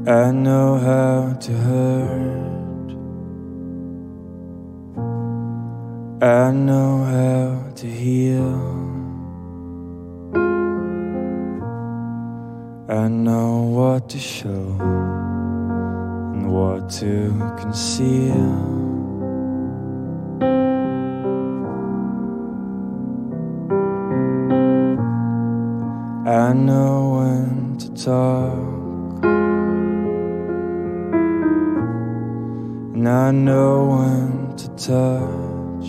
I know how to hurt. I know how to heal. I know what to show and what to conceal. I know when to talk, and I know when to touch.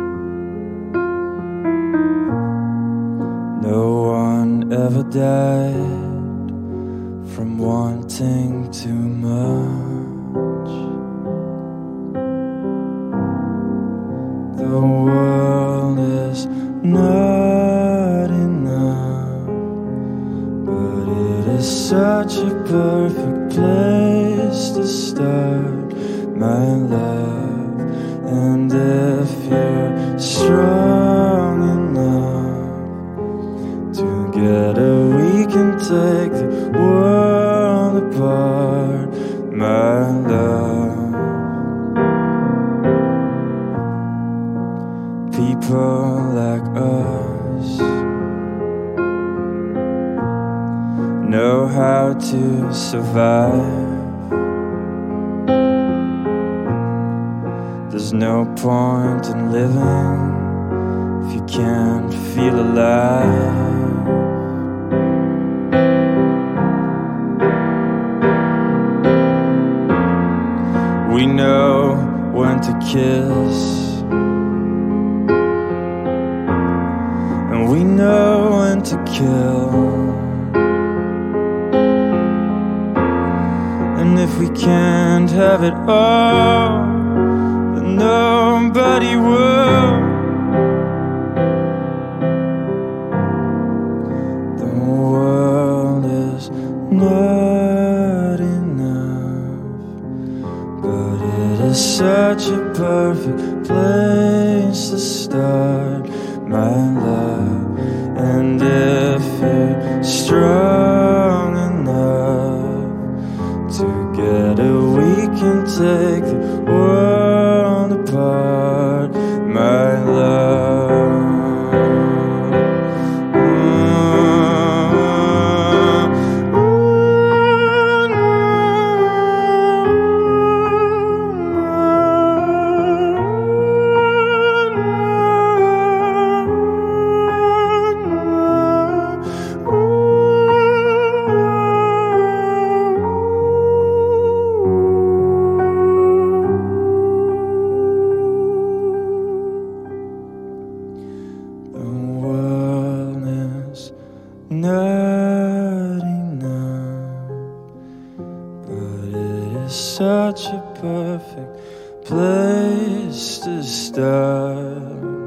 No one ever died from wanting too much. The world is not enough, but it is such a perfect place to start, my love. And if you're strong enough together, we can take the world apart, my love. People like us know how to survive. There's no point in living if you can't feel alive. We know when to kiss, and we know when to kill. And if we can't have it all, then nobody will. The world is not enough, but it is such a perfect place to start, my love. And if you're strong enough, together we can take the world apart, my love. Not enough, but it is such a perfect place to start.